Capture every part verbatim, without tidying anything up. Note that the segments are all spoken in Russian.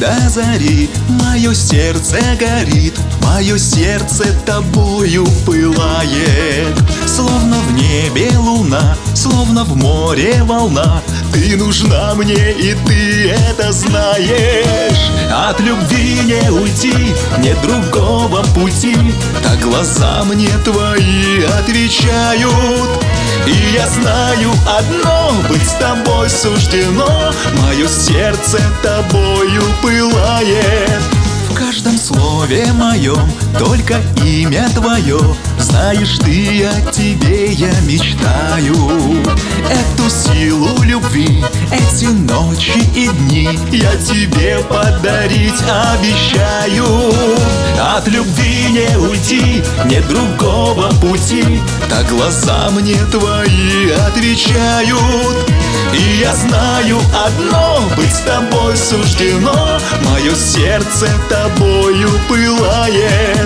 до зари мое сердце горит, мое сердце тобою пылает. Словно в небе луна, словно в море волна, ты нужна мне, и ты это знаешь. От любви не уйти, нет другого пути, так глаза мне твои отвечают. И я знаю одно, быть с тобой суждено, мое сердце тобою пылает. В каждом слове моем только имя твое, знаешь ты, о тебе я мечтаю. Эту силу любви, эти ночи и дни я тебе подарить обещаю. От любви не уйти, нет другого пути, так глаза мне твои отвечают. И я знаю одно, быть с тобой суждено, мое сердце тобою пылает.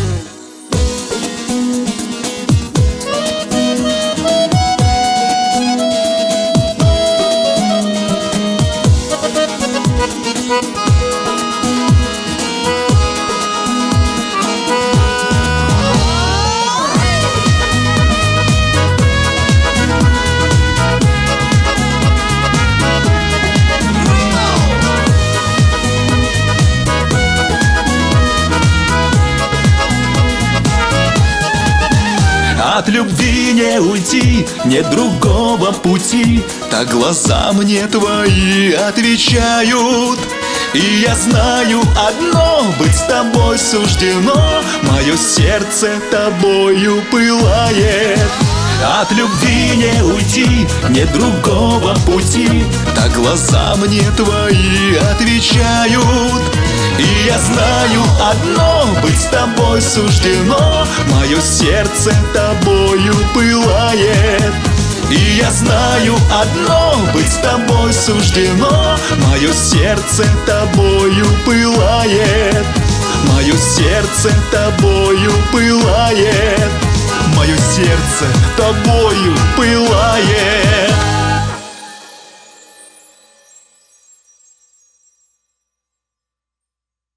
От любви не уйти, нет другого пути, так глаза мне твои отвечают. И я знаю одно, быть с тобой суждено, мое сердце тобою пылает. От любви не уйти, нет другого пути, так глаза мне твои отвечают. И я знаю одно, быть с тобой суждено, мое сердце тобою пылает. И я знаю одно, быть с тобой суждено, мое сердце тобою пылает. Мое сердце тобою пылает. Мое сердце тобою пылает.